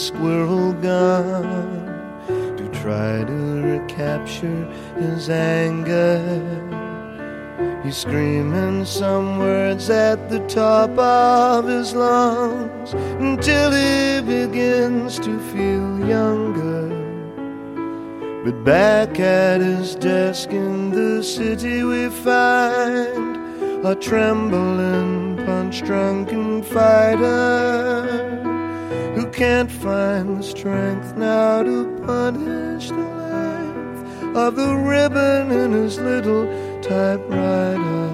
squirrel gun to try to recapture his anger. He's screaming some words at the top of his lungs until he begins to feel younger. But back at his desk in the city we find a trembling, punch-drunken fighter who can't find the strength now to punish the length of the ribbon in his little typewriter.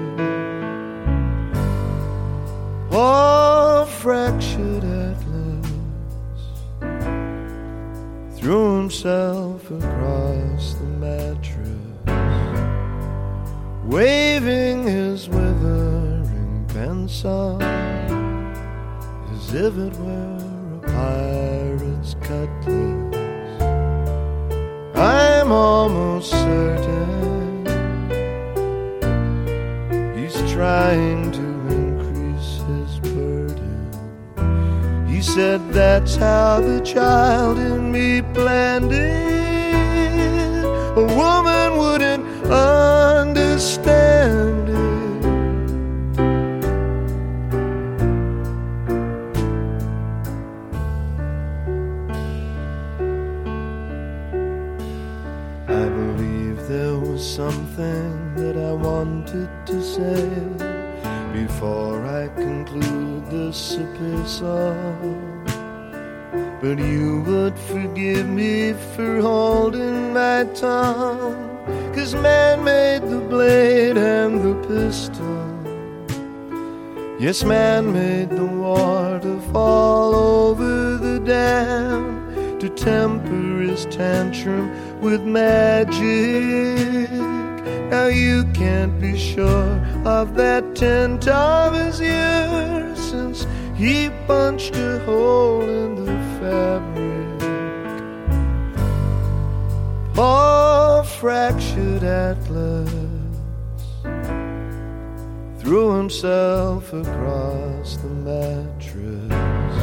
All fractured Atlas threw himself across the mattress, waving his withering pencil as if it were a pirate's cutlass. I'm almost certain he's trying to increase his burden. He said that's how the child in me planned it. A woman wouldn't understand it. I believe there was something that I wanted to say before I conclude this epistle. But you would forgive me for holding my tongue, 'cause man made the blade and the pistol. Yes, man made the water fall over the dam to temper his tantrum with magic. Now you can't be sure of that tint of his ear, since he punched a hole in the fabric. Poor fractured Atlas threw himself across the mattress,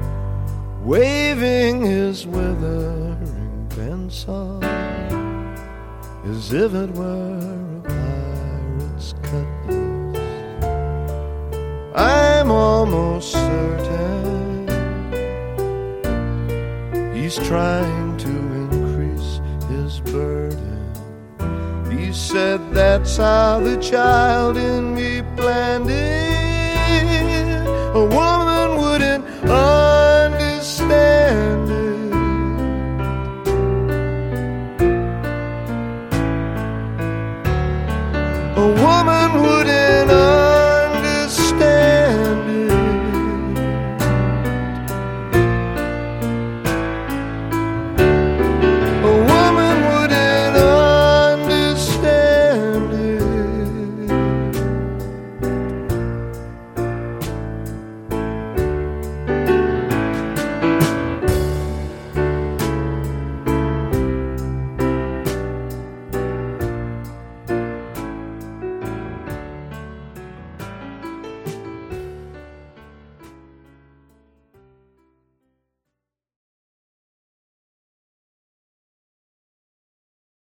waving his withering pencil as if it were a pirate's cutlass. I'm almost certain he's trying to increase his burden. He said that's how the child in me planned it. A woman wouldn't